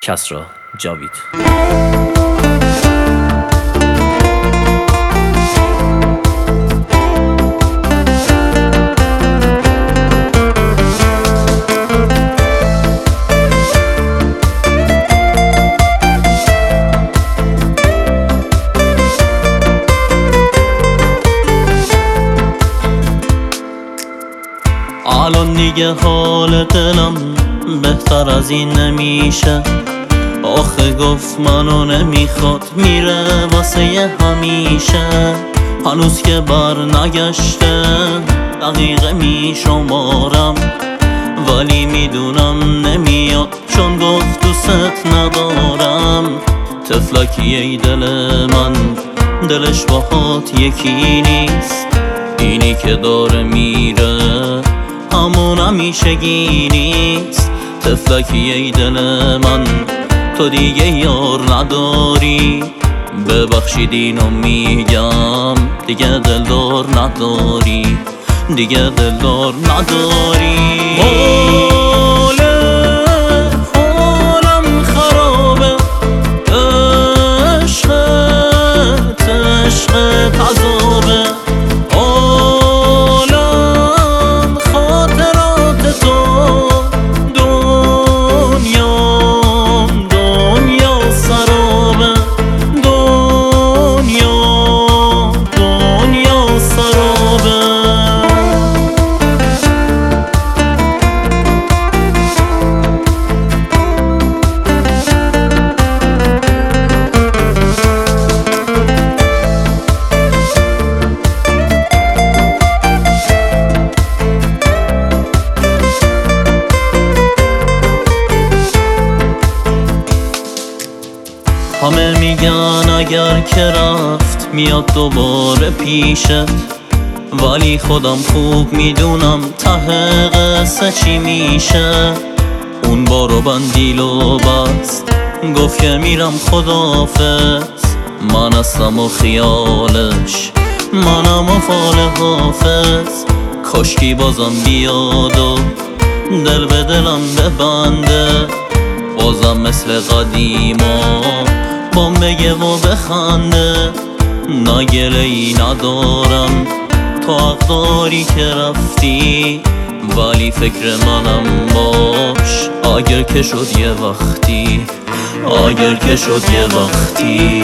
کسری جاوید. الان دیگه حال دلم بهتر از این نمیشه. آخه گفت منو نمیخواد، میره واسه همیشه. هنوز که بر نگشته دقیقه میشمارم، ولی میدونم نمیاد چون گفت دوست ندارم. طفلکی ای دل من، دلش باهات یکی نیست. اینی که داره میره همون همیشگی نیست. طفلکی ای دل من، تو دیگه یار نداری. ببخشید اینو میگم، دیگه دلدار نداری، دیگه دلدار نداری. حالم خرابه، عشقت عذابه. همه میگن اگر که رفت میاد دوباره پیشت، ولی خودم خوب میدونم ته قصه چی میشه. اون بارو بندیل و بست، گفت که میرم خداحافظ. من هستم و خیالش، منم و فال حافظ. کاشکی بازم بیاد و دل به دلم ببنده، بازم مثل قدیما بام بگه و بخنده. نگله ای ندارم تو حق داری که رفتی، ولی فکر منم باش اگر که شد یه وقتی، اگر که شد یه وقتی.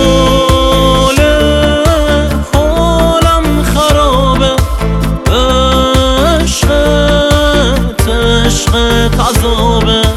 حالم خرابه، عشقت عذابه.